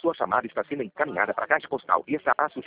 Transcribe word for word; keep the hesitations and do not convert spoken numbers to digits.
Sua chamada está sendo encaminhada para a caixa postal e está associada